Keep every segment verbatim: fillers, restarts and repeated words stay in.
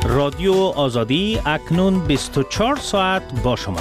رادیو آزادی اکنون بیست و چهار ساعت با شما.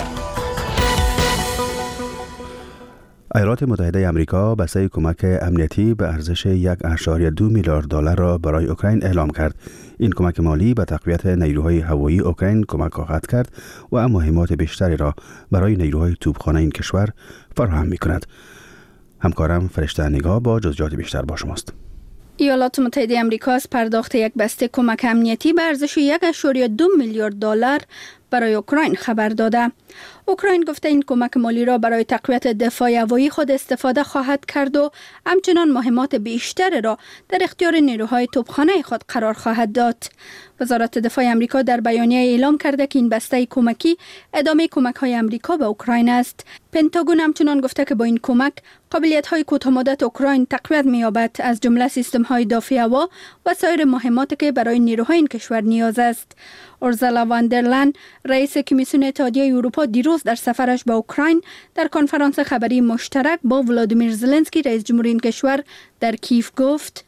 ایالات متحده آمریکا بسته کمک امنیتی به ارزش یک اشاری دو میلیارد دلار را برای اوکراین اعلام کرد. این کمک مالی به تقویت نیروهای هوایی اوکراین کمک خواهد کرد و مهمات بیشتری را برای نیروهای توپخانه این کشور فراهم می‌کند. همکارم فرشته نگاه با جزئیات بیشتر با شماست. ایالات متحده آمریکا از پرداخت یک بسته کمک امنیتی به ارزش یک اشاری دو میلیارد دلار برای اوکراین خبر داده. اوکراین گفته این کمک مالی را برای تقویت دفاع هوایی خود استفاده خواهد کرد و همچنان مهمات بیشتر را در اختیار نیروهای توپخانه خود قرار خواهد داد. وزارت دفاع آمریکا در بیانیه اعلام کرده که این بسته کمکی ادامه کمک‌های آمریکا به اوکراین است. پنتاگون همچنان گفته که با این کمک قابلیت‌های کوتاه‌مدت اوکراین تقویت می‌یابد، از جمله سیستم‌های دفاعی هوا و سایر مهماتی که برای نیروهای این کشور نیاز است. اورزالا واندرلن، رئیس کمیسیون اتحادیه اروپا، دیروز در سفرش به اوکراین در کنفرانس خبری مشترک با ولادیمیر زلنسکی رئیس جمهور این کشور در کیف گفت: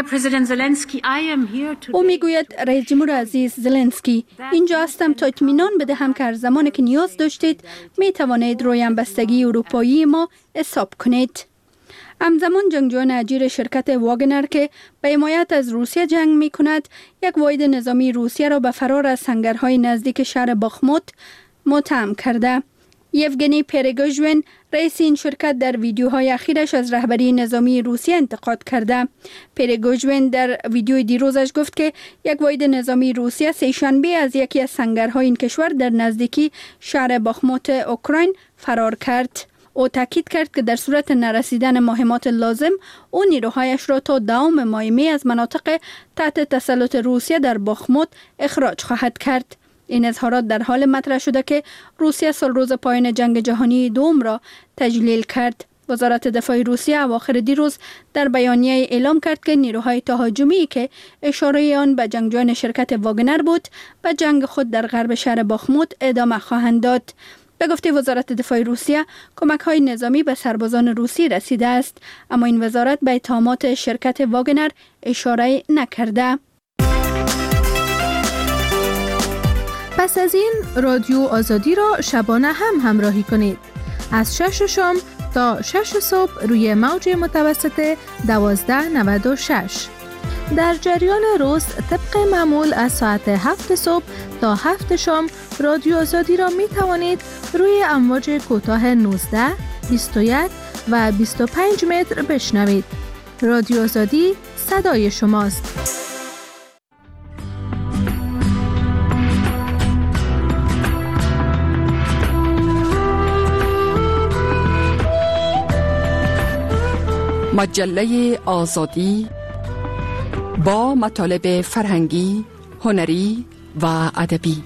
او میگوید رئیس جمهور عزیز زلنسکی، اینجا هستم تا اطمینان بدهم که هر زمانی که نیاز داشتید می توانید روی همبستگی اروپایی ما حساب کنید. همزمان جنگجویان اجیر شرکت واگنر که به حمایت از روسیه جنگ می کند، یک واحد نظامی روسیه را به فرار از سنگرهای نزدیک شهر باخموت متهم کرده. یوگنی پریگوژین، رئیس این شرکت، در ویدیوهای اخیرش از رهبری نظامی روسیه انتقاد کرده. پریگوژین در ویدیوی دیروزش گفت که یک واحد نظامی روسیه سه‌شنبه از یکی از سنگرهای این کشور در نزدیکی شهر باخموت اوکراین فرار کرد. او تاکید کرد که در صورت نرسیدن مهمات لازم، او نیروهایش را تا دوام ماه می از مناطق تحت تسلط روسیه در باخموت اخراج خواهد کرد. این اظهارات در حال مطرح شده که روسیه سال روز پایان جنگ جهانی دوم را تجلیل کرد. وزارت دفاع روسیه اواخر دیروز در بیانیه اعلام کرد که نیروهای تهاجمی که اشاره آن به جنگجویان شرکت واگنر بود، به جنگ خود در غرب شهر باخموت ادامه خواهند داد. به گفته وزارت دفاع روسیه، کمک‌های نظامی به سربازان روسی رسیده است، اما این وزارت به اتهامات شرکت واگنر اشاره نکرده. پس از این رادیو آزادی را شبانه هم همراهی کنید. از شش شام تا شش صبح روی موج متوسط دوازده نود و شش. در جریان روز طبق معمول از ساعت هفت صبح تا هفت شام رادیو آزادی را می توانید روی امواج کوتاه نوزده، بیست و یک و بیست و پنج متر بشنوید. رادیو آزادی صدای شماست. مجله آزادی با مطالب فرهنگی، هنری و ادبی.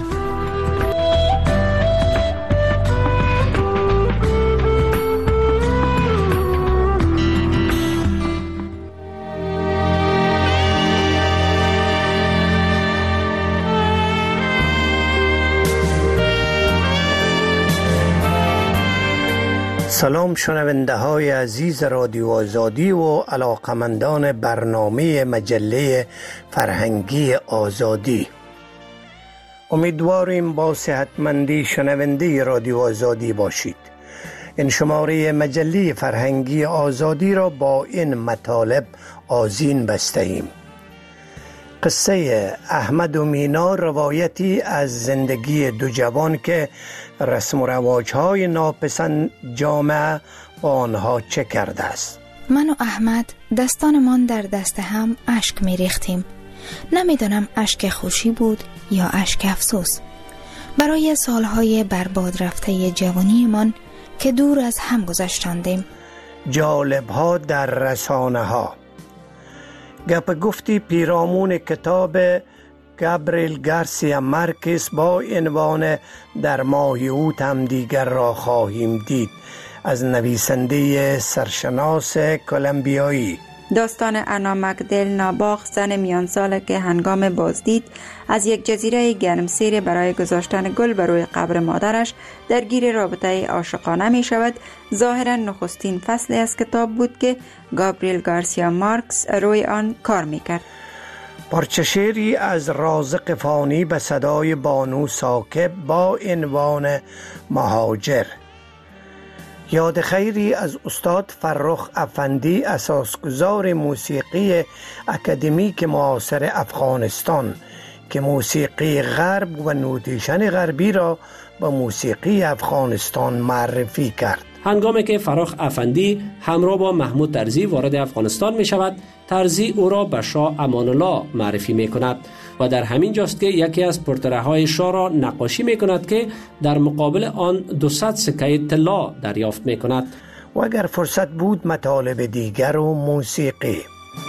سلام شنونده های عزیز رادیو آزادی و علاقمندان برنامه مجله فرهنگی آزادی. امیدواریم با صحتمندی شنونده رادیو آزادی باشید. این شماره مجله فرهنگی آزادی را با این مطالب آذین بسته ایم. قصه احمد و مینا روایتی از زندگی دو جوان که رسم و رواج‌های ناپسند جامعه با آنها چه کرده است. من و احمد دستانمان در دست هم اشک می ریختیم. نمیدانم اشک خوشی بود یا اشک افسوس برای سالهای برباد رفته جوانیمان که دور از هم گذشتاندیم. جالب‌ها در رسانه ها. گپ گفتی پیرامون کتاب گابریل گارسیا مارکز با عنوان در ماه اوت هم دیگر را خواهیم دید از نویسنده سرشناس کلمبیایی. داستان انا مکدل ناباغ، زن میان ساله که هنگام بازدید از یک جزیره گرمسیر برای گذاشتن گل بر روی قبر مادرش درگیر رابطه عاشقانه می شود، ظاهرا نخستین فصلی از کتاب بود که گابریل گارسیا مارکز روی آن کار می کرد. پارچه شعری از رازق فانی به صدای بانو ساکب با عنوان مهاجر. یاد خیری از استاد فرخ افندی، اساسگزار موسیقی اکادمیک معاصر افغانستان که موسیقی غرب و نوتیشن غربی را به موسیقی افغانستان معرفی کرد. هنگامی که فرخ افندی همراه با محمود طرزی وارد افغانستان می شود، طرزی او را به شاه امان الله معرفی می کند و در همین جاست که یکی از پورتره های شاه را نقاشی می کند که در مقابل آن دویست سکه طلا دریافت می کند. و اگر فرصت بود مطالب دیگر و موسیقی.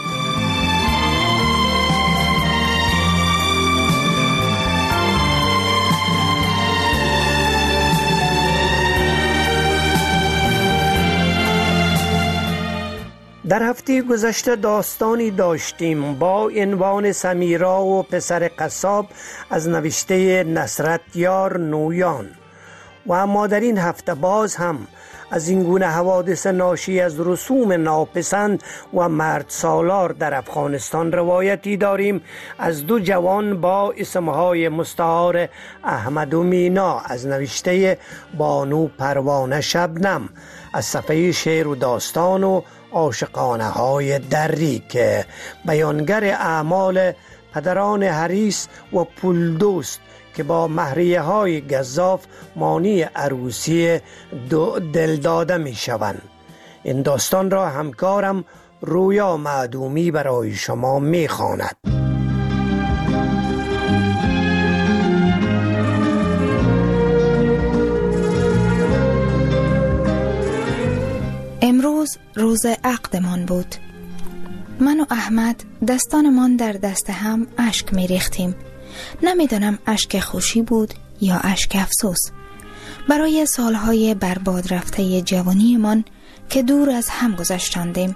در هفته گذشته داستانی داشتیم با عنوان سمیرا و پسر قصاب از نوشته نصرت یار نویان و اما در این هفته باز هم از این گونه حوادث ناشی از رسوم ناپسند و مرد سالار در افغانستان روایتی داریم از دو جوان با اسمهای مستعار احمد و مینا از نوشته بانو پروانه شبنم از صفحه شعر و داستان و عاشقانه های دری که بیانگر اعمال پدران حریص و پولدوست که با مهریه های گزاف مانی عروسی دل داده می شوند. این داستان را همکارم رویا معدومی برای شما می خواند. امروز روز عقدمان بود. من و احمد دستانمان در دست هم اشک می ریختیم. نمیدانم اشک خوشی بود یا اشک افسوس برای سالهای برباد رفته جوانیمان که دور از هم گذشتاندیم.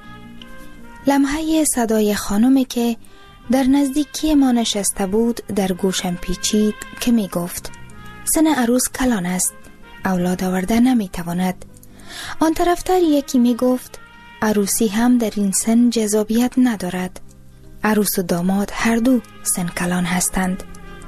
لمحه صدای خانمی که در نزدیکی ما نشسته بود در گوشم پیچید که می گفت سن عروس کلان است، اولاد آورده نمی تواند. آن طرفتر یکی می گفت عروسی هم در این سن جذابیت ندارد، عروس و داماد هر دو سن کلان هستند.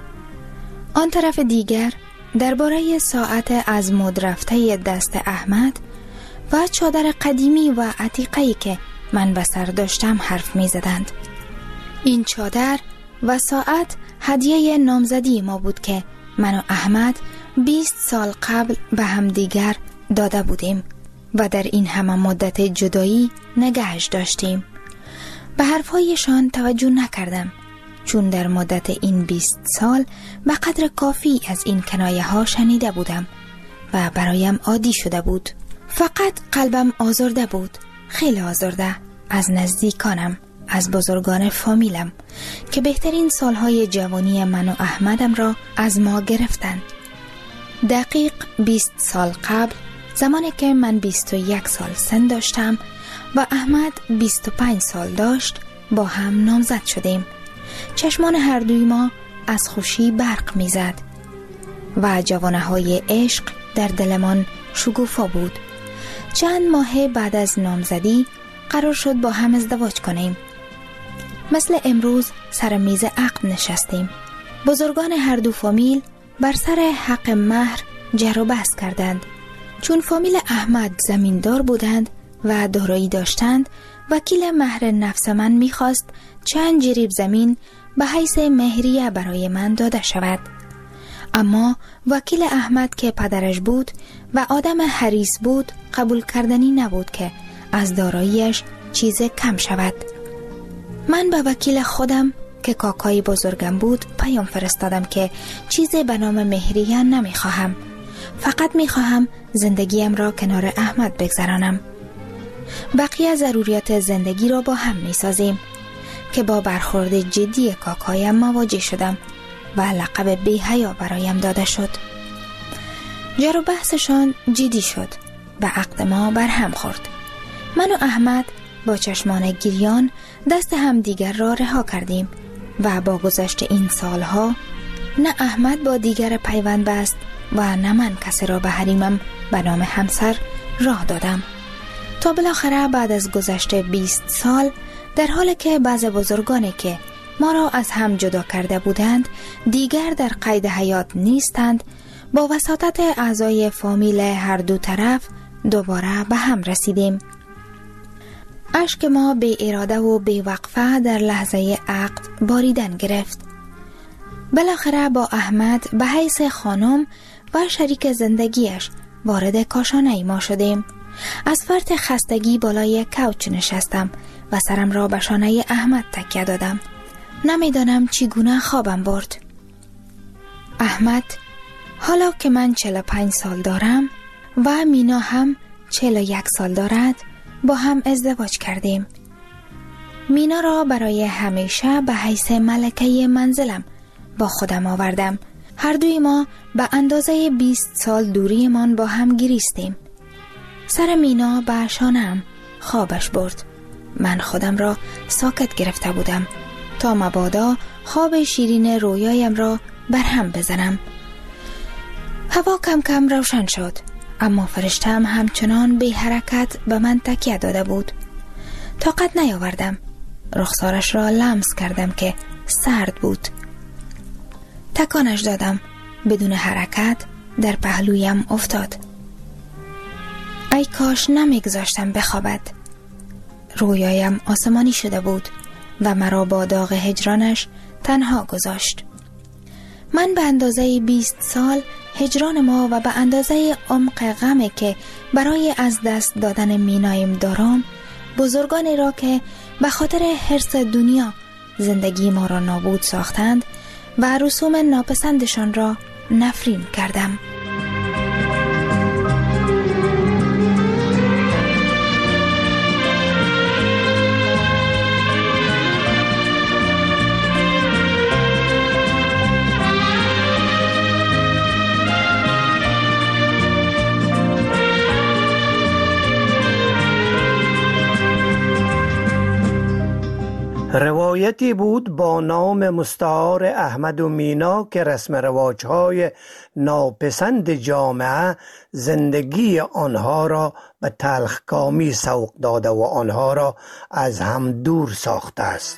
آن طرف دیگر درباره ساعت از مد رفته دست احمد و چادر قدیمی و عتیقه‌ای که من به سر داشتم حرف می زدند. این چادر و ساعت هدیه نامزدی ما بود که من و احمد بیست سال قبل به هم دیگر داده بودیم و در این همه مدت جدایی نگهش داشتیم. به حرفهایشان توجه نکردم چون در مدت این بیست سال به قدر کافی از این کنایه ها شنیده بودم و برایم عادی شده بود. فقط قلبم آزرده بود، خیلی آزرده، از نزدیکانم، از بزرگان فامیلم که بهترین سالهای جوانی من و احمدم را از ما گرفتند. دقیق بیست سال قبل، زمانی که من بیست و یک سال سن داشتم و احمد بیست و پنج سال داشت، با هم نامزد شدیم. چشمان هر دوی ما از خوشی برق میزد و جوانه های عشق در دلمان شگوفا بود. چند ماه بعد از نامزدی قرار شد با هم ازدواج کنیم. مثل امروز سر میز عقد نشستیم. بزرگان هر دو فامیل بر سر حق مهر جر و بحث کردند. چون فامیل احمد زمیندار بودند و دارایی داشتند، وکیل مهر نفس من میخواست چند جریب زمین به حیث مهریه برای من داده شود. اما وکیل احمد که پدرش بود و آدم حریص بود قبول کردنی نبود که از داراییش چیز کم شود. من به وکیل خودم که کاکای بزرگم بود پیام فرستادم که چیزی به نام مهریه نمیخواهم، فقط میخواهم زندگیم را کنار احمد بگذرانم. بقیه ضروریات زندگی را با هم میسازیم که با برخورد جدی کاکایم مواجه شدم و لقب بی‌حیا برایم داده شد. جر و بحثشان جدی شد و عقد ما بر هم خورد. من و احمد با چشمان گریان دست هم دیگر را رها کردیم و با گذشت این سالها نه احمد با دیگر پیوند بست و نه من کسی را به حریمم به نام همسر راه دادم. تا بالاخره بعد از گذشت بیست سال، در حالی که بعض بزرگانی که ما را از هم جدا کرده بودند دیگر در قید حیات نیستند، با وساطت اعضای فامیل هر دو طرف دوباره به هم رسیدیم. اشک ما بی اراده و بی وقفه در لحظه عقد باریدن گرفت. بالاخره با احمد به حیث خانم و شریک زندگیش وارد کاشانه ما شدیم. از فرط خستگی بالای کوچ نشستم و سرم را به شانه احمد تکیه دادم. نمیدانم چگونه خوابم برد. احمد، حالا که من چهل و پنج سال دارم و مینا هم چهل و یک سال دارد، با هم ازدواج کردیم. مینا را برای همیشه به حیث ملکه منزلم با خودم آوردم. هر دوی ما به اندازه بیست سال دوریمان با هم گریستیم. سر مینا به شانه‌ام خوابش برد. من خودم را ساکت گرفته بودم تا مبادا خواب شیرین رویایم را برهم بزنم. هوا کم کم روشن شد، اما فرشتم همچنان بی حرکت به من تکیه داده بود. طاقت نیاوردم. رخسارش را لمس کردم که سرد بود. تکانش دادم. بدون حرکت در پهلویم افتاد. ای کاش نمیگذاشتم بخوابد. رویایم آسمانی شده بود و مرا با داغ هجرانش تنها گذاشت. من به اندازه بیست سال هجران ما و به اندازه عمق غمی که برای از دست دادن مینایم دارم، بزرگانی را که به خاطر حرص دنیا زندگی ما را نابود ساختند و رسوم ناپسندشان را نفرین کردم. روایتی بود با نام مستعار احمد و مینا که رسم رواج‌های ناپسند جامعه زندگی آنها را به تلخکامی سوق داده و آنها را از هم دور ساخته است.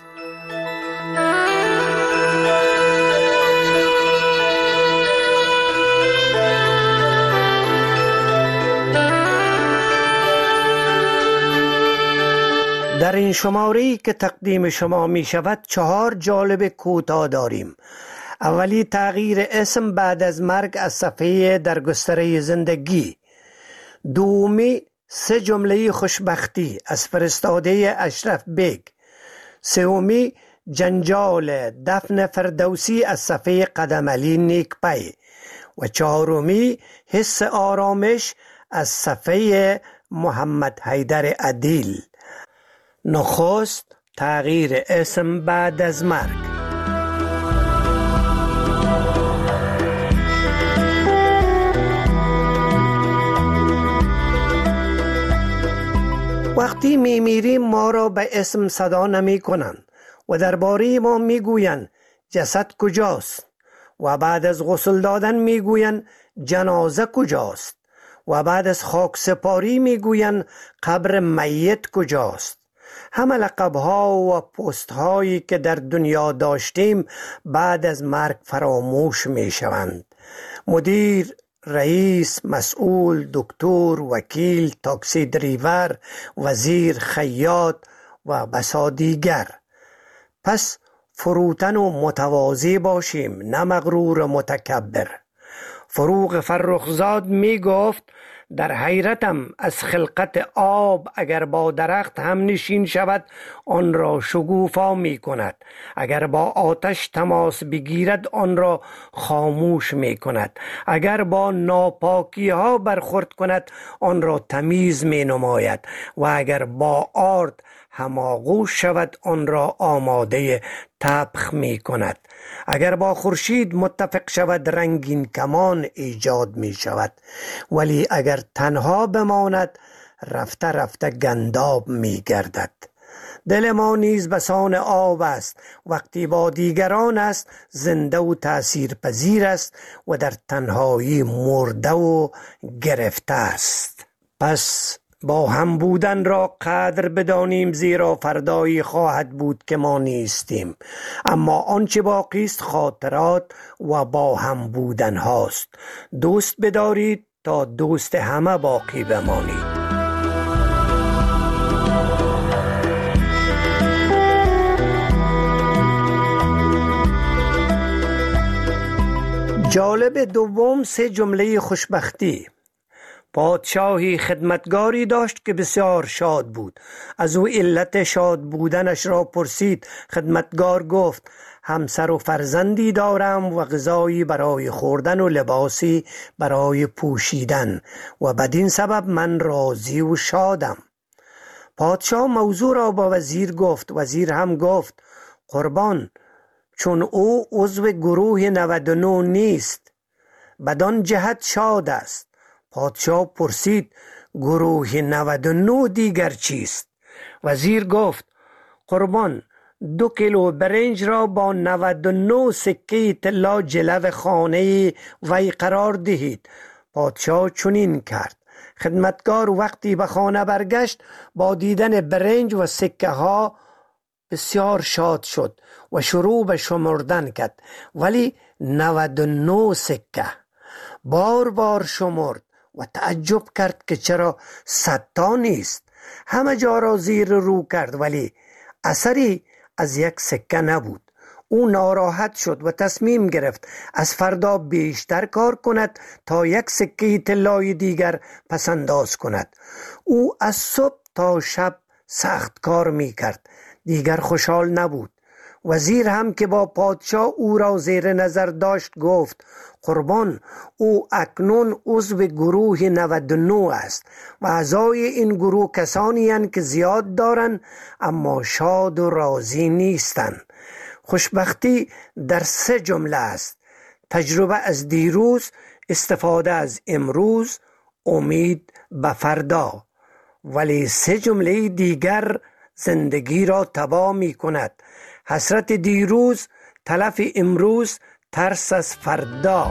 در این شماری که تقدیم شما می شود چهار جالب کوتاه داریم. اولی تغییر اسم بعد از مرگ از صفحه در گستره زندگی. دومی سه جمله خوشبختی از فرستاده اشرف بیگ. سومی جنجال دفن فردوسی از صفحه قدم علی نیکپی. و چهارمی حس آرامش از صفحه محمد حیدر عدیل. نخست تغییر اسم بعد از مرگ. وقتی می میریم ما را به اسم صدا نمی کنند و درباره ما می گویند جسد کجاست و بعد از غسل دادن می گویند جنازه کجاست و بعد از خاک سپاری می گویند قبر میت کجاست. همه لقب‌ها و پست‌هایی که در دنیا داشتیم بعد از مرگ فراموش می‌شوند. مدیر، رئیس، مسئول، دکتر، وکیل، تاکسی دریور، وزیر، خیاط و بسا دیگر. پس فروتن و متواضع باشیم، نه مغرور و متکبر. فروغ فرخزاد می گفت در حیرتم از خلقت آب، اگر با درخت هم نشین شود آن را شگوفا می کند، اگر با آتش تماس بگیرد آن را خاموش می کند، اگر با ناپاکی ها برخورد کند آن را تمیز می نماید و اگر با آرد هماغوش شود آن را آماده طبخ می کند. اگر با خورشید متفق شود رنگین کمان ایجاد می شود، ولی اگر تنها بماند رفته رفته گنداب می گردد. دل ما نیز بسان آب است، وقتی با دیگران است زنده و تأثیر پذیر است و در تنهایی مرده و گرفته است. پس با هم بودن را قدر بدانیم، زیرا فردایی خواهد بود که ما نیستیم. اما آنچه باقی است خاطرات و با هم بودن هاست. دوست بدارید تا دوست همه باقی بمانید. جالب دوم، سه جمله خوشبختی. پادشاهی خدمتگاری داشت که بسیار شاد بود. از او علت شاد بودنش را پرسید. خدمتگار گفت همسر و فرزندی دارم و غذایی برای خوردن و لباسی برای پوشیدن و بدین سبب من راضی و شادم. پادشاه موضوع را با وزیر گفت. وزیر هم گفت قربان، چون او عضو گروه نود و نه نیست بدان جهت شاد است. پادشاه پرسید گروه نود و نه دیگر چیست؟ وزیر گفت قربان، دو کیلو برنج را با نود و نه سکه طلا جلو خانه وی قرار دهید. پادشاه چنین کرد. خدمتگار وقتی به خانه برگشت با دیدن برنج و سکه ها بسیار شاد شد و شروع به شمردن کرد، ولی نود و نه سکه. بار بار شمرد و تعجب کرد که چرا صد تا نیست. همه جا را زیر رو کرد ولی اثری از یک سکه نبود. او ناراحت شد و تصمیم گرفت از فردا بیشتر کار کند تا یک سکه طلای دیگر پسنداز کند. او از صبح تا شب سخت کار می کرد. دیگر خوشحال نبود. وزیر هم که با پادشاه او را زیر نظر داشت گفت قربان، او اکنون عضو گروه نود و نه است و اعضای این گروه کسانی هستند که زیاد دارند اما شاد و راضی نیستند. خوشبختی در سه جمله است: تجربه از دیروز، استفاده از امروز، امید به فردا. ولی سه جمله دیگر زندگی را تباه می کند. حسرت دیروز، تلف امروز، ترس از فردا.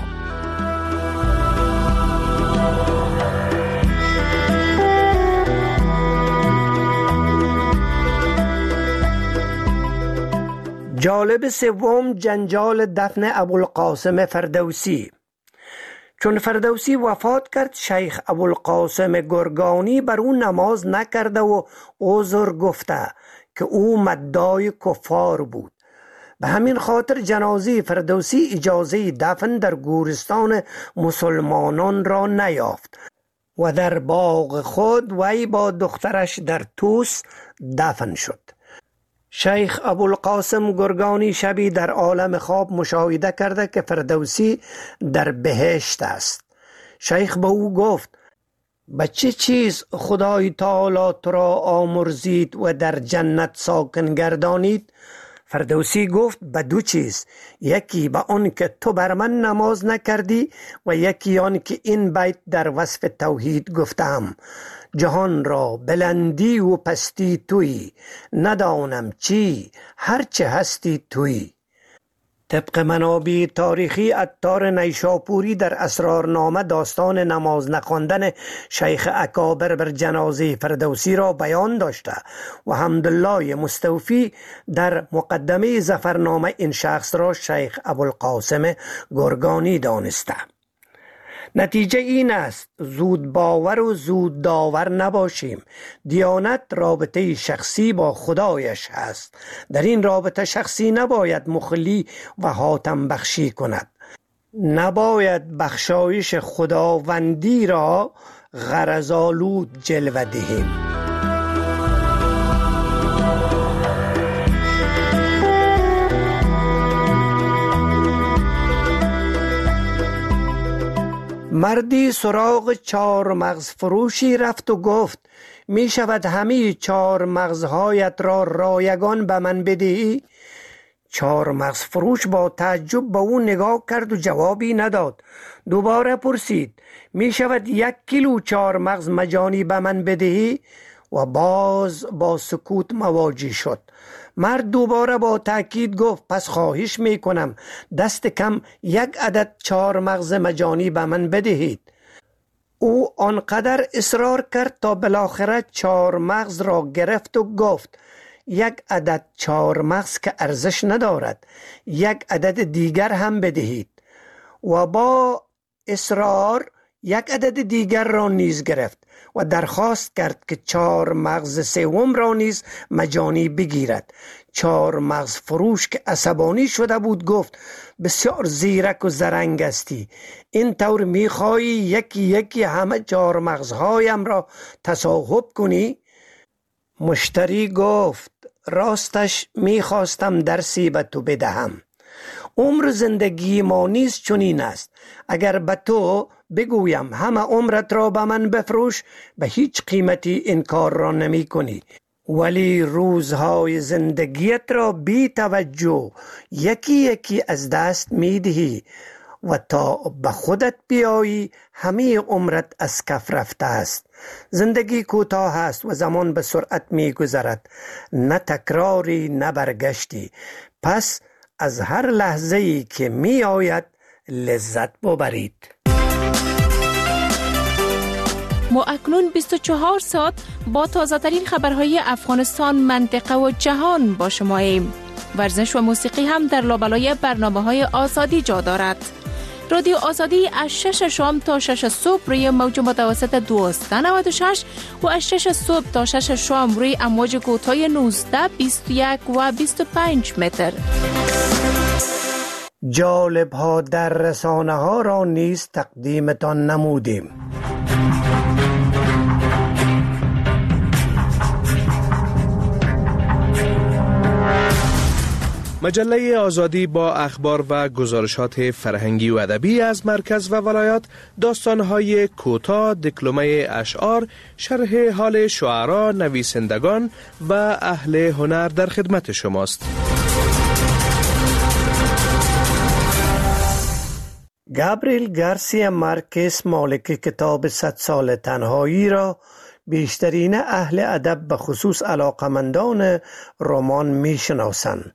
جالب سوم، جنجال دفن ابوالقاسم فردوسی. چون فردوسی وفات کرد، شیخ ابوالقاسم گرگانی بر او نماز نکرده و عذر گفته که او مدعای کفار بود. به همین خاطر جنازه فردوسی اجازه دفن در گورستان مسلمانان را نیافت و در باغ خود وی با دخترش در توس دفن شد. شیخ ابوالقاسم گرگانی شبی در عالم خواب مشاهده کرده که فردوسی در بهشت است. شیخ به او گفت به چه چیز خدای تعالی تو را آمرزید و در جنت ساکن گردانید؟ فردوسی گفت به دو چیز، یکی به آن که تو بر من نماز نکردی و یکی آن که این بیت در وصف توحید گفتم: جهان را بلندی و پستی تویی، ندانم چی هرچه هستی تویی. طبق منابع تاریخی، عطار نیشاپوری در اسرارنامه داستان نماز نخواندن شیخ اکابر بر جنازه فردوسی را بیان داشته و حمدالله مستوفی در مقدمه ظفرنامه این شخص را شیخ ابوالقاسم گرگانی دانسته. نتیجه این است زود باور و زود داور نباشیم. دیانت رابطه شخصی با خدایش هست. در این رابطه شخصی نباید مخلی و حاتم بخشی کند. نباید بخشایش خداوندی را غرض‌آلود جلوه دهیم. مردی سراغ چهار مغز فروشی رفت و گفت می شود همه چهار مغزهایت را رایگان به من بدهی؟ چهار مغز فروش با تعجب به او نگاه کرد و جوابی نداد. دوباره پرسید می شود یک کیلو چهار مغز مجانی به من بدهی؟ و باز با سکوت مواجه شد. مرد دوباره با تأکید گفت پس خواهش می کنم دست کم یک عدد چهار مغز مجانی به من بدهید. او آنقدر اصرار کرد تا بالاخره چهار مغز را گرفت و گفت یک عدد چهار مغز که ارزش ندارد، یک عدد دیگر هم بدهید. و با اصرار یک عدد دیگر را نیز گرفت و درخواست کرد که چهار مغز سوم را نیز مجانی بگیرد. چهار مغز فروش که عصبانی شده بود گفت بسیار زیرک و زرنگ استی، این طور میخوایی یکی یکی همه چهار مغزهایم را تصاحب کنی؟ مشتری گفت راستش میخواستم درسی به تو بدهم. عمر زندگی ما نیز چنین است. اگر به تو بگویم همه عمرت را به من بفروش، به هیچ قیمتی این کار را نمی کنی، ولی روزهای زندگیت را بی توجه یکی یکی از دست می دهی و تا به خودت بیایی همه عمرت از کف رفته است. زندگی کوتاه است و زمان به سرعت می گذرد، نه تکراری نه برگشتی. پس از هر لحظه‌ای که می آید لذت ببرید. ما اکنون بیست و چهار ساعت با تازه ترین خبرهای افغانستان، منطقه و جهان با شما ایم. ورزش و موسیقی هم در لابلای برنامه های آزادی جا دارد. رادیو آزادی از شش شام تا شش صبح روی موج متوسط دویست و نود و شش و از شش صبح تا شش شام روی امواج کوتاه نوزده، بیست و یک و بیست و پنج متر. جالب ها در رسانه ها را نیز تقدیمتان نمودیم. مجله آزادی با اخبار و گزارشات فرهنگی و ادبی از مرکز و ولایات، داستان‌های کوتاه، دکلمه اشعار، شرح حال شعرا، نویسندگان و اهل هنر در خدمت شماست. گابریل گارسیا مارکز، مالک کتاب صد سال تنهایی، را بیشترین اهل ادب به خصوص علاقمندان رمان میشناسند.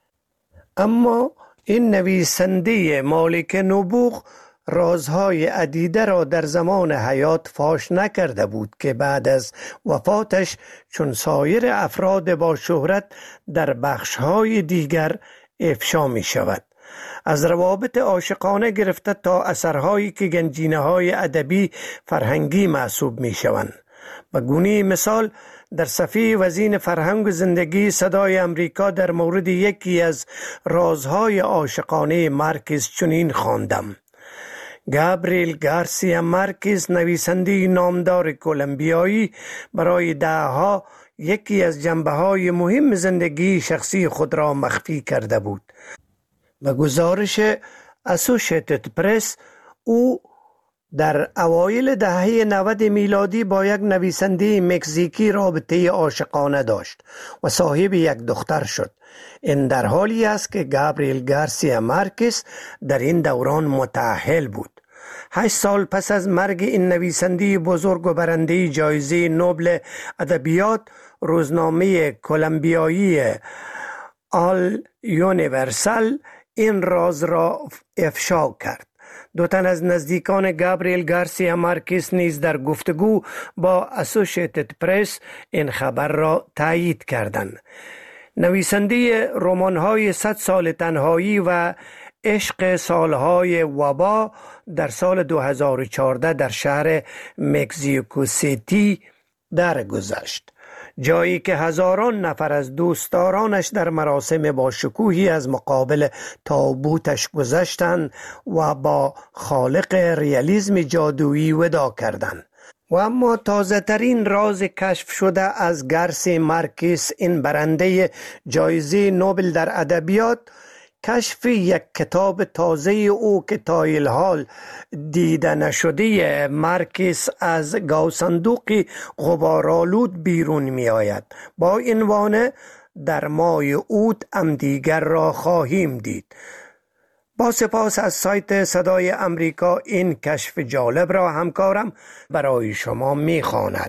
اما این نویسنده مالک نبوغ رازهای عدیده را در زمان حیات فاش نکرده بود که بعد از وفاتش چون سایر افراد با شهرت در بخشهای دیگر افشا می شود. از روابط عاشقانه گرفته تا اثرهایی که گنجینه‌های ادبی فرهنگی محسوب می شوند. به گونه مثال در صفحه وزین فرهنگ و زندگی صدای امریکا در مورد یکی از رازهای عاشقانه مارکز چنین خواندم: گابریل گارسیا مارکز، نویسنده نامدار کلمبیایی، برای دهها یکی از جنبه‌های مهم زندگی شخصی خود را مخفی کرده بود. به گزارش اسوشیتد پرس، او در اوایل دهه نود میلادی با یک نویسنده مکزیکی رابطه عاشقانه داشت و صاحب یک دختر شد. این در حالی است که گابریل گارسیا مارکز در این دوران متأهل بود. هشت سال پس از مرگ این نویسنده بزرگ و برنده جایزه نوبل ادبیات، روزنامه کلمبیایی آل یونیورسال این راز را افشا کرد. دو تن از نزدیکان گابریل گارسیا مارکز نیز در گفتگو با اسوشیتد پرس این خبر را تایید کردند. نویسنده رمان‌های صد سال تنهایی و عشق سالهای وبا در سال دو هزار و چهارده در شهر مکزیکو سیتی درگذشت، جایی که هزاران نفر از دوستدارانش در مراسم با شکوهی از مقابل تابوتش گذشتند و با خالق ریالیسم جادویی وداع کردند. و اما تازه ترین راز کشف شده از گارسیا مارکز، این برنده جایزه نوبل در ادبیات، کشف یک کتاب تازه او که تا الحال دیده نشده مارکز از گاوصندوق غبارآلود بیرون می آید. با این عنوان در ماه اوت هم دیگر را خواهیم دید. با سپاس از سایت صدای امریکا این کشف جالب را همکارم برای شما می خواند.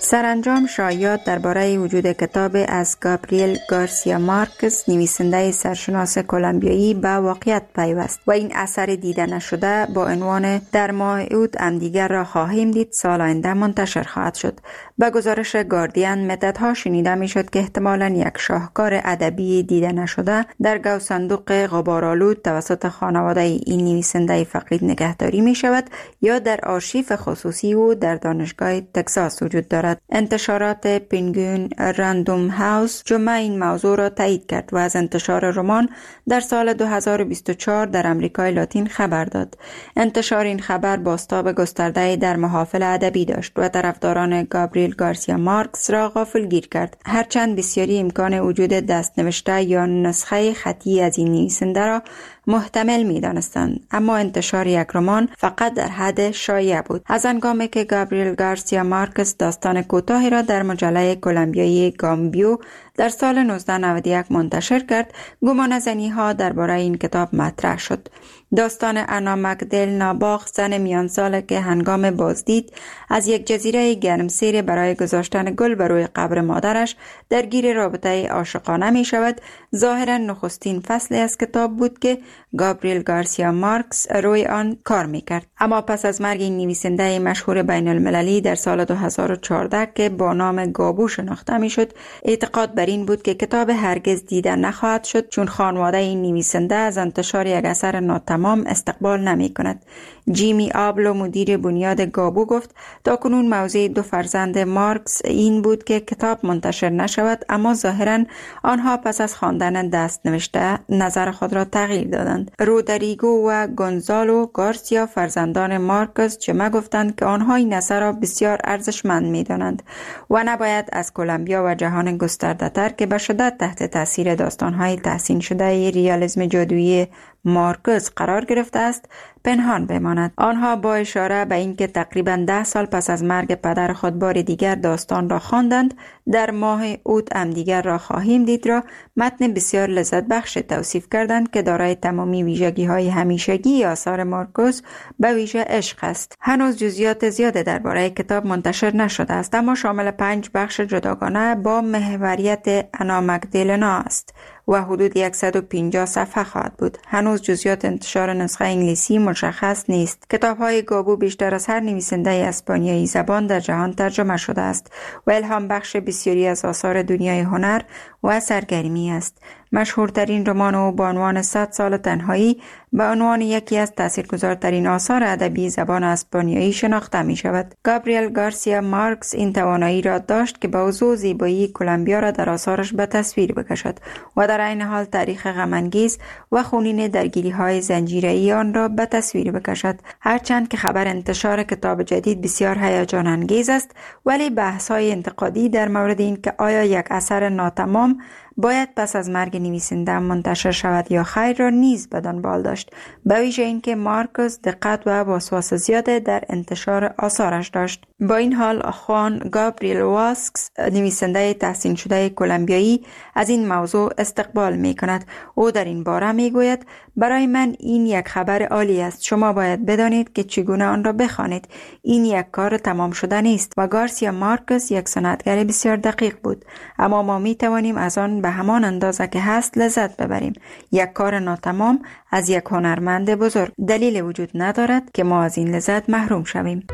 سرانجام شایعات درباره وجود کتاب از گابریل گارسیا مارکز نویسنده سرشناس کلمبیایی به واقعیت پیوست و این اثر دیده نشده با عنوان در ماه اوت همدیگر را خواهیم دید سال آینده منتشر خواهد شد. به گزارش گاردین مدتها شنیده می شد که احتمالاً یک شاهکار ادبی دیده نشده در گو صندوق غبارآلود توسط خانواده این نویسنده فقید نگهداری می شود یا در آرشیو خصوصی او در دانشگاه تگزاس وجود دارد. انتشارات پینگوین راندوم هاوس جمعه این موضوع را تایید کرد و از انتشار رمان در سال دو هزار و بیست و چهار در امریکای لاتین خبر داد. انتشار این خبر بازتاب گسترده در محافل ادبی داشت و طرفداران گابریل گارسیا مارکز را غافلگیر کرد. هرچند بسیاری امکان وجود دستنوشته یا نسخه خطی از این نویسنده را محتمل می دانستند، اما انتشار یک رمان فقط در حد شایعه بود. از هنگامی که گابریل گارسیا مارکز داستان کوتاهی را در مجله کلمبیایی گامبیو در سال نوزده نود و یک منتشر کرد، گمان زنی ها درباره این کتاب مطرح شد. داستان انا مکدل ناباغ، زن میان ساله که هنگام بازدید از یک جزیره گرمسیر برای گذاشتن گل بر روی قبر مادرش درگیر رابطه عاشقانه می شود، ظاهرا نخستین فصلی از کتاب بود که گابریل گارسیا مارکز روی آن کار می کرد. اما پس از مرگ این نویسنده مشهور بین المللی در سال دو هزار و چهارده که با نام گابو شناخته می شد، اعتقاد بر این بود که کتاب هرگز دیده نخواهد شد، چون خانواده این نویسنده از انتشار یک اثر ناتمام استقبال نمی کند. جیمی آبلو مدیر بنیاد گابو گفت تاکنون موضع دو فرزند مارکس این بود که کتاب منتشر نشود، اما ظاهرا آنها پس از خواندن دست نوشته نظر خود را تغییر دادند. رودریگو و گونزالو گارسیا فرزندان مارکز جمع گفتند که آنها این اثر را بسیار ارزشمند می دانند و نباید از کلمبیا و جهان گسترده تر که به شدت تحت تاثیر داستان‌های تحسین شده ریالیسم جادویی مارکز قرار گرفته است پنهان بماند. آنها با اشاره به اینکه تقریباً ده سال پس از مرگ پدر خود بار دیگر داستان را خواندند، در ماه اوت همدیگر را خواهیم دید را متن بسیار لذت بخش توصیف کردند که دارای تمامی ویژگی های همیشگی آثار مارکوس به ویژه عشق است. هنوز جزئیات زیاده درباره کتاب منتشر نشده است، اما شامل پنج بخش جداگانه با محوریت انا مکدلنا است و حدود صد و پنجاه صفحه خواهد بود. هنوز جزئیات انتشار نسخه انگلیسی مشخص نیست. کتاب‌های گابو بیشتر از هر نویسنده اسپانیایی زبان در جهان ترجمه شده است و الهام بخش بسیاری از آثار دنیای هنر و سرگرمی است. مشهورترین رمان او با عنوان صد سال تنهایی به عنوان یکی از تاثیرگذارترین آثار ادبی زبان اسپانیایی شناخته می شود. گابریل گارسیا مارکز این توانایی را داشت که با وضوح زیبایی کلمبیا را در آثارش به تصویر بکشد و در عین حال تاریخ غم‌انگیز و خونین درگیری‌های زنجیره‌ای آن را به تصویر بکشد. هرچند که خبر انتشار کتاب جدید بسیار هیجان انگیز است، ولی بحث‌های انتقادی در مورد این که آیا یک اثر ناتمام باید پس از مرگ نویسنده منتشر شود یا خیر را نیز به دنبال داشت، به ویژه اینکه مارکوس دقت و وسواس زیاده در انتشار آثارش داشت. با این حال خوان گابریل واسکس نویسنده تحسین شده کلمبیایی از این موضوع استقبال می کند. او در این باره می گوید برای من این یک خبر عالی است. شما باید بدانید که چگونه آن را بخوانید. این یک کار تمام شده نیست و گارسیا مارکز یک صنعتگر بسیار دقیق بود، اما ما می توانیم از آن به همان اندازه که هست لذت ببریم. یک کار ناتمام از یک هنرمند بزرگ دلیل وجود ندارد که ما از این لذت محروم شویم.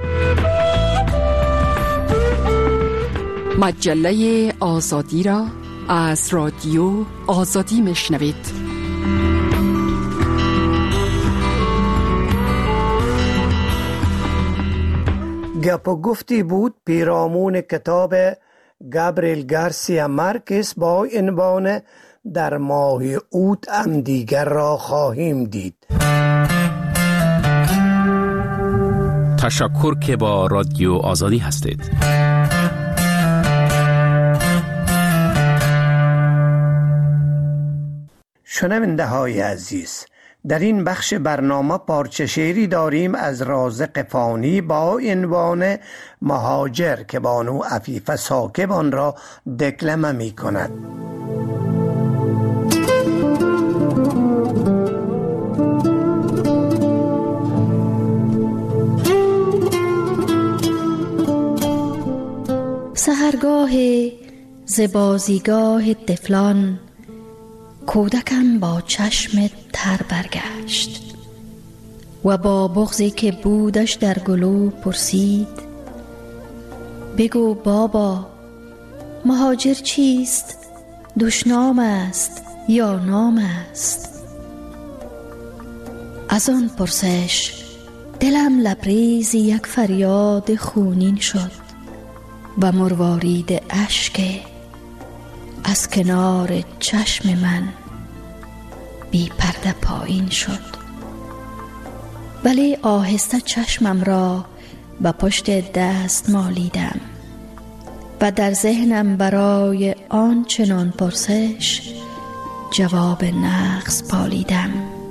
مجله آزادی را از رادیو آزادی میشنوید. گپ و گفتی بود پیرامون کتاب گابریل گارسیا مارکز با عنوان در ماه اوت هم دیگر را خواهیم دید. تشکر که با رادیو آزادی هستید. شنونده های عزیز، در این بخش برنامه پارچه شعری داریم از رازق فانی با عنوان مهاجر که بانو عفیفه ساکب آن را دکلمه می کند. سحرگاه زبازیگاه طفلان، کودکم با چشم تر برگشت و با بغضی که بودش در گلو پرسید: بگو بابا، مهاجر چیست؟ دشنام است یا نام است؟ از آن پرسش دلم لبریز یک فریاد خونین شد و مروارید اشک از کنار چشم من بی پرده پایین شد. ولی آهسته چشمم را به پشت دست مالیدم و در ذهنم برای آن چنان پرسش جواب نقص پالیدم.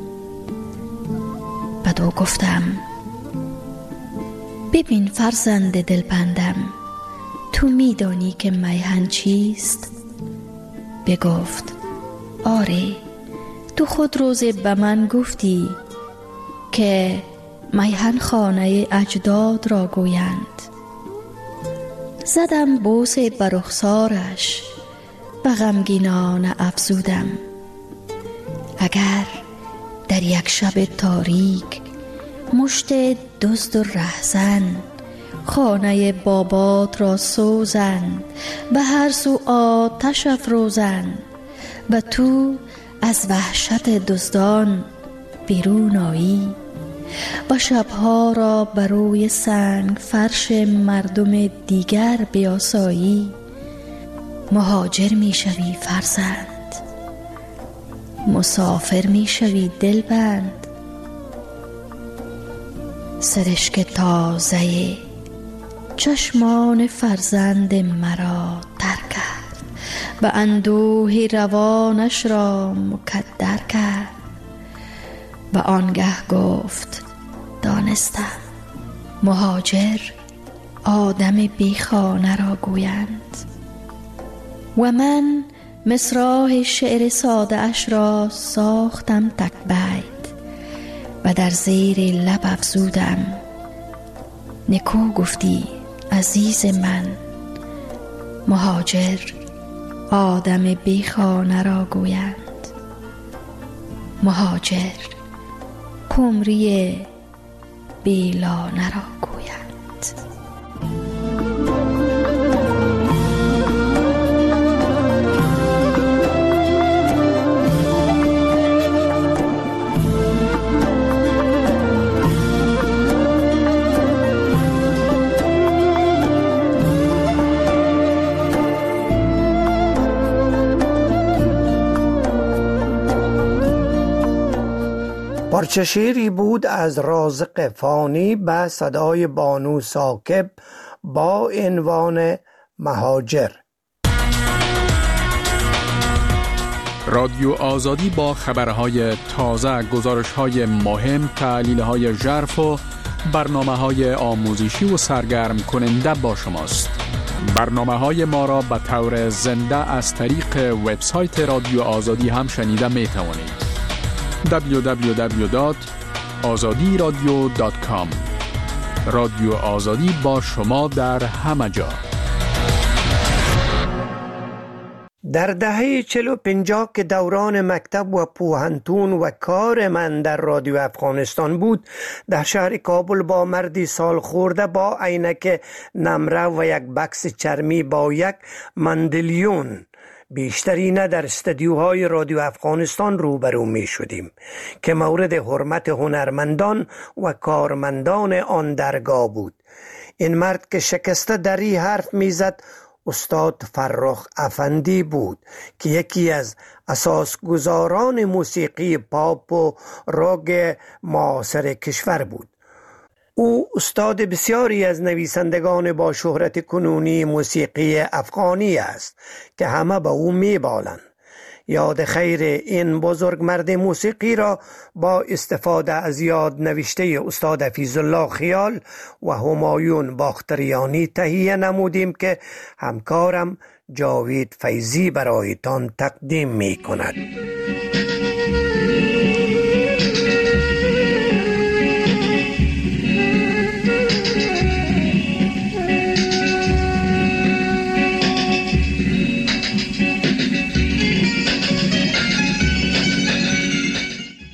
بعد گفتم: ببین فرزند دلبندم، تو میدانی که میهن چیست؟ بگفت: آره، تو خود روزی به من گفتی که میهن خانه اجداد را گویند. زدم بوس بر رخسارش و غمگینانه افزودم: اگر در یک شب تاریک مشت دزد و رهزن خانه بابات را سوزند، به هر سو آتش افروزند و تو از وحشت دزدان بیرون آیی و شبها را بر روی سنگ فرش مردم دیگر بیاسایی، مهاجر می شوی فرزند، مسافر می شوی دلبند. سرشک تازه چشمان فرزند مرا تر کرد و اندوه روانش را مکدر کرد و آنگه گفت: دانستم مهاجر آدم بی خانه را گویند. و من مصرع شعر ساده اش را ساختم تک بیت و در زیر لب افزودم: نکو گفتی عزیز من، مهاجر آدم بی خانه را گویند. مهاجر قمری بی لانه را گویند. پارچه شعری بود از رازق فانی به صدای بانو ثاقب با عنوان مهاجر. رادیو آزادی با خبرهای تازه، گزارش‌های مهم، تحلیل‌های ژرف و برنامه‌های آموزشی و سرگرم کننده با شماست. برنامه‌های ما را به طور زنده از طریق وبسایت رادیو آزادی هم شنیده می‌توانید. دبلیو دبلیو دبلیو دات آزادی رادیو دات کام. رادیو آزادی با شما در همه جا. در دهه چل و پنجاه که دوران مکتب و پوهنتون و کار من در رادیو افغانستان بود، در شهر کابل با مردی سال خورده با عینک نمره و یک بکس چرمی با یک مندلیون بیشتری نه در استودیوهای رادیو افغانستان روبرو می شدیم که مورد حرمت هنرمندان و کارمندان آن درگاه بود. این مرد که شکسته دری حرف می زد استاد فرخ افندی بود که یکی از اساسگزاران موسیقی پاپ و راگ معاصر کشور بود. او استاد بسیاری از نویسندگان با شهرت کنونی موسیقی افغانی است که همه به او میبالند. یاد خیر این بزرگ مرد موسیقی را با استفاده از یاد نوشته استاد حفیظ الله خیال و همایون باختریانی تهیه نمودیم که همکارم جاوید فیضی برایتان تقدیم می کند.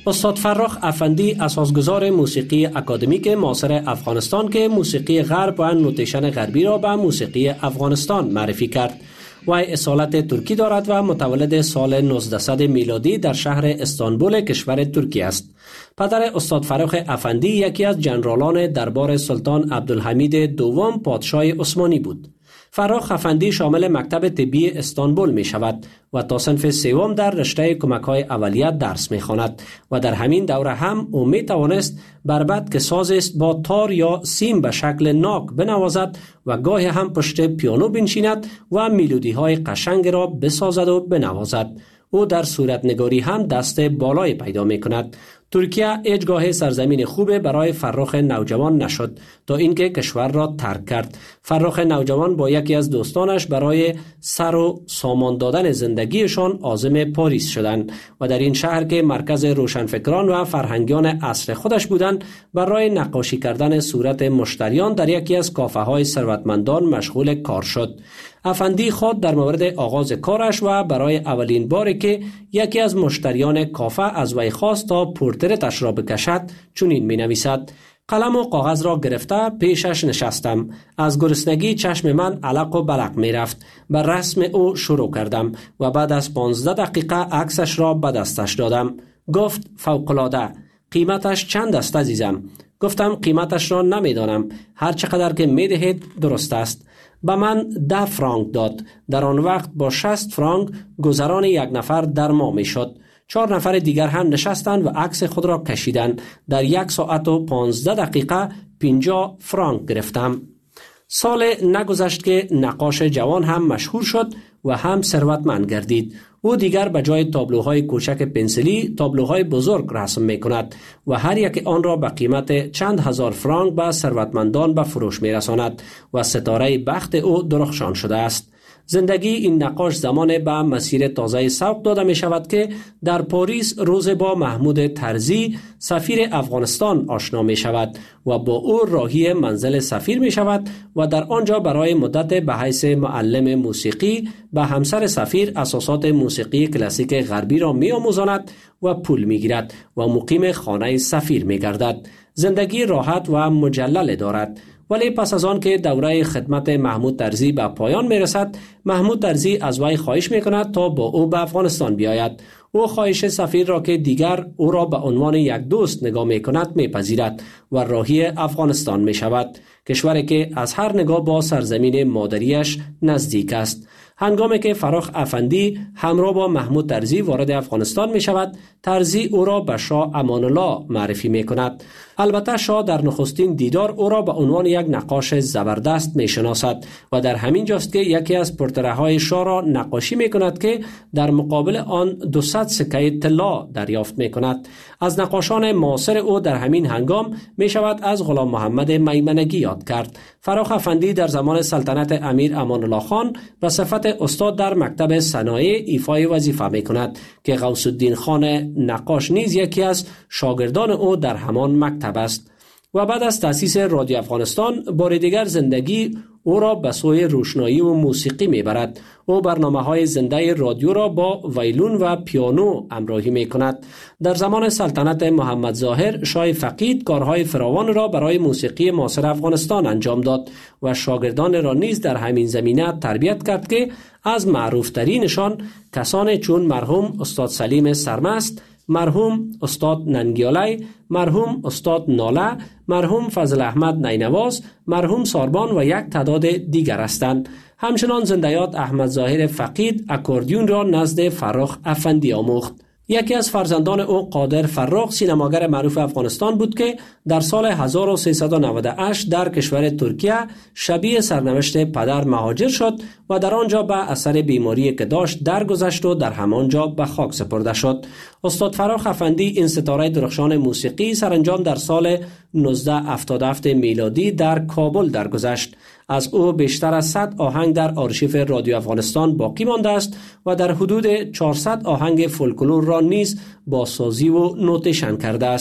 استاد فرخ افندی اساسگزار موسیقی اکادمیک معاصر افغانستان که موسیقی غرب و نوتیشن غربی را به موسیقی افغانستان معرفی کرد. وی اصالت ترکی دارد و متولد سال نوزده میلادی در شهر استانبول کشور ترکیه است. پدر استاد فرخ افندی یکی از جنرالان دربار سلطان عبدالحمید دوم پادشاه عثمانی بود. فرخ افندی شامل مکتب طبی استانبول می شود و تا صنف سوم در رشته کمک‌های اولیه درس می خواند و در همین دوره هم او می توانست بربط که ساز است با تار یا سیم به شکل ناک بنوازد و گاهی هم پشت پیانو بنشیند و میلودی های قشنگ را بسازد و بنوازد. او در صورتنگاری هم دست بالای پیدا می کند. ترکیه هیچگاه سرزمین خوب برای فرخ نوجوان نشد تا اینکه کشور را ترک کرد. فرخ نوجوان با یکی از دوستانش برای سر و سامان دادن زندگیشان عازم پاریس شدند و در این شهر که مرکز روشنفکران و فرهنگیان عصر خودش بودند برای نقاشی کردن صورت مشتریان در یکی از کافه های ثروتمندان مشغول کار شد. افندی خود در مورد آغاز کارش و برای اولین باری که یکی از مشتریان کافه از وی خواست تا پورترتش را بکشد چنین می نویسد: قلم و کاغذ را گرفته پیشش نشستم. از گرسنگی چشم من علق و بلق می رفت. بر رسم او شروع کردم و بعد از پانزده دقیقه عکسش را به دستش دادم. گفت فوق‌العاده. قیمتش چند است عزیزم؟ گفتم قیمتش را نمی دانم. هر چقدر که می دهید درست است. به من ده فرانک داد. در آن وقت با شصت فرانک گذران یک نفر در ماه می شد. چهار نفر دیگر هم نشستند و عکس خود را کشیدند. در یک ساعت و پانزده دقیقه پنجاه فرانک گرفتم. سال نگذشت که نقاش جوان هم مشهور شد و هم ثروتمند گردید. او دیگر به جای تابلوهای کوچک پنسلی تابلوهای بزرگ رسم می کند و هر یک آن را به قیمت چند هزار فرانک به ثروتمندان به فروش می رساند و ستاره بخت او درخشان شده است. زندگی این نقاش زمان به مسیر تازه سوق داده می شود که در پاریس روز با محمود ترزی سفیر افغانستان آشنا می شود و با او راهی منزل سفیر می شود و در آنجا برای مدت به حیث معلم موسیقی به همسر سفیر اساسات موسیقی کلاسیک غربی را می آموزاند و پول می گیرد و مقیم خانه سفیر می گردد. زندگی راحت و مجلل دارد. ولی پس از آن که دوره خدمت محمود ترزی به پایان می رسد، محمود ترزی از وی خواهش می کند تا با او به افغانستان بیاید. او خواهش سفیر را که دیگر او را به عنوان یک دوست نگاه می کند می پذیرد و راهی افغانستان می شود، کشوری که از هر نگاه با سرزمین مادریش نزدیک است. هنگامی که فرخ افندی همراه با محمود ترزی وارد افغانستان می شود، ترزی او را به شاه امان الله معرفی می کند. البته شاه در نخستین دیدار او را به عنوان یک نقاش زبردست می شناسد و در همین جاست که یکی از پورتره های شاه را نقاشی می کند که در مقابل آن دوصد سکه طلا دریافت می کند. از نقاشان معاصر او در همین هنگام می شود از غلام محمد میمنگی یاد کرد. فرخ افندی در زمان سلطنت امیر امان الله خان به صفت استاد در مکتب صنایع ایفای وظیفه می کند که غوث الدین خان نقاش نیز یکی از شاگردان او در همان مکتب است. و بعد از تأسیس رادیو افغانستان بار دیگر زندگی او را به سوی روشنایی و موسیقی میبرد. او برنامه‌های زنده رادیو را با ویلون و پیانو همراهی میکند. در زمان سلطنت محمد ظاهر شاه فقید کارهای فراوان را برای موسیقی معاصر افغانستان انجام داد و شاگردان را نیز در همین زمینه تربیت کرد که از معروفترینشان کسانی چون مرحوم استاد سلیم سرمست، مرحوم استاد ننگیالی، مرحوم استاد ناله، مرحوم فضل احمد نینواز، مرحوم ساربان و یک تعداد دیگر هستند. همچنان زندیات احمد ظاهر فقید اکوردیون را نزد فرخ افندی آموخت. یکی از فرزندان او قادر فرخ سینماگر معروف افغانستان بود که در سال هزار و سیصد و نود و هشت در کشور ترکیه شبیه سرنوشت پدر مهاجر شد و در آنجا به اثر بیماری که داشت درگذشت و در همانجا به خاک سپرده شد. استاد فرخ افندی این ستاره درخشان موسیقی سرانجام در سال نوزده هفتاد و هفت میلادی در کابل درگذشت. از او بیشتر از صد آهنگ در آرشیف رادیو افغانستان باقی مانده است و در حدود چهارصد آهنگ فولکلور را نیز بازسازی و نوتیشن کرده است.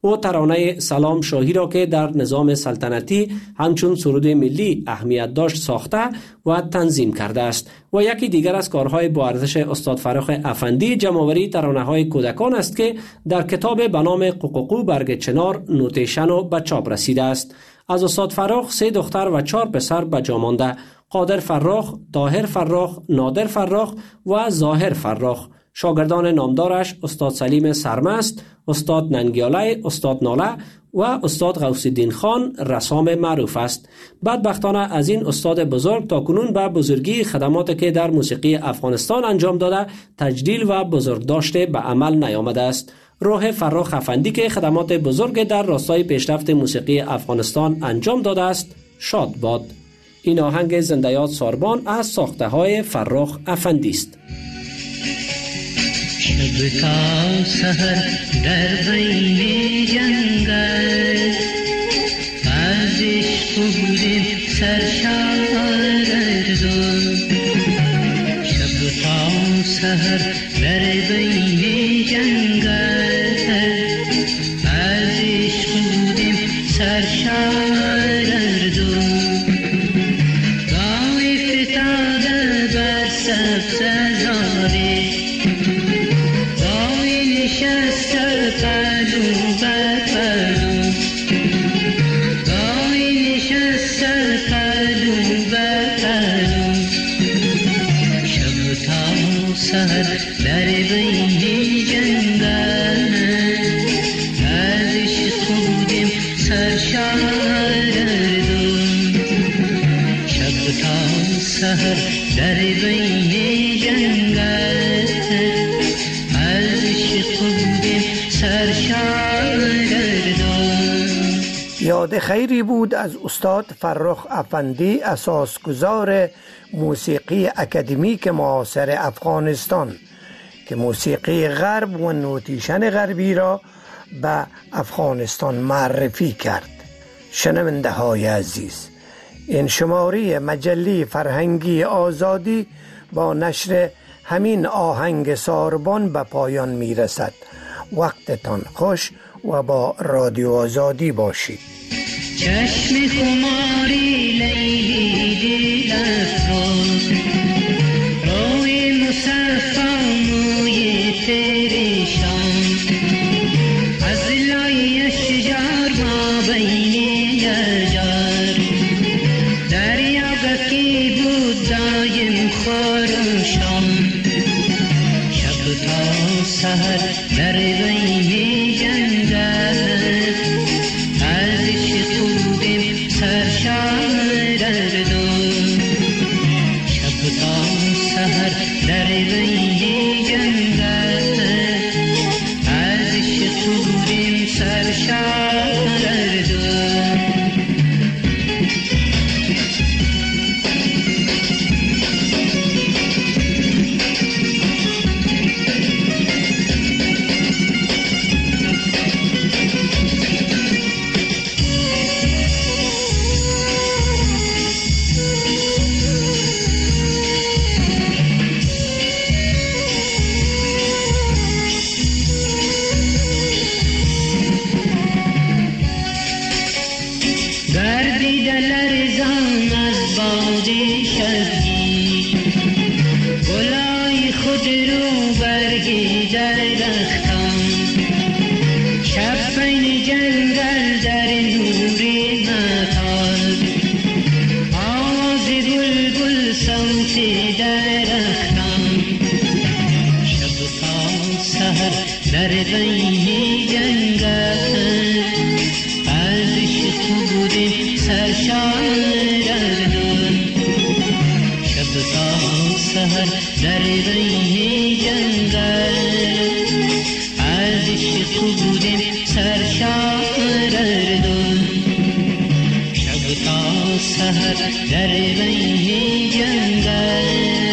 او ترانه سلام شاهی را که در نظام سلطنتی همچون سرود ملی اهمیت داشت ساخته و تنظیم کرده است و یکی دیگر از کارهای با ارزش استاد فراخ افندی جمع‌آوری ترانه‌های کودکان است که در کتاب به نام قوقوقو برگ چنار نوتیشن و به چاپ رسیده است. از استاد فراخ سه دختر و چهار پسر به جا مانده: قادر فراخ، طاهر فراخ، نادر فراخ و ظاهر فراخ. شاگردان نامدارش استاد سلیم سرمست، استاد ننگیاله، استاد ناله و استاد غوث الدین خان رسام معروف است. بدبختانه از این استاد بزرگ تا کنون به بزرگی خدماتی که در موسیقی افغانستان انجام داده تجلیل و بزرگ داشته به عمل نیامده است. روح فراخ افندی که خدمات بزرگ در راستای پیشرفت موسیقی افغانستان انجام داده است شاد باد. این آهنگ زنده یاد ساربان از ساخته های فراخ افندی است. شب تا سحر در بین جنگل از عشق بودیم سرشار ارزون. شب تا سحر در بین جنگل از عشق بودیم سرشار ارزون. گاهی فتاده بر سبز زاری در بین جنگل از عشق بودیم سرشار ارزون. شب تا سحر در بین جنگل از عشق بودیم سرشار ارزون. یاد خیری بود از استاد فراخ افندی، اساسگزار موسیقی اکادمیک معاصر افغانستان که موسیقی غرب و نوتیشن غربی را به افغانستان معرفی کرد. شنونده های عزیز، این شماره مجله فرهنگی آزادی با نشر همین آهنگ ساربان به پایان می رسد. وقتتان خوش و با رادیو آزادی باشید. چشم خماری لیلی دل افروز، روی مصفا موی پریشان، از لای اشجار ما بین اشجار، دریا بکی بود دایم خروشان. شب تا سحر در بین جنگل از عشق بودیم سرشار ارزون. شب تا سحر در بین جنگل از عشق بودیم سرشار ارزون. در بین جنگل از عشق بودیم سرشار ارزون. شب تا سحر در بین جنگل از عشق بودیم سرشار ارزون. شب تا سحر در بین جنگل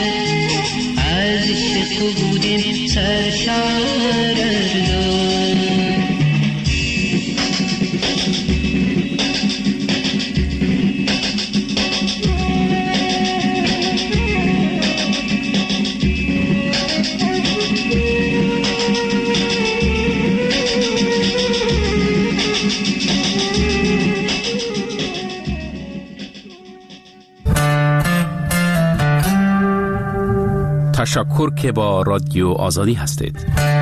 از عشق بودیم سرشار ارزون. تشکر که با رادیو آزادی هستید.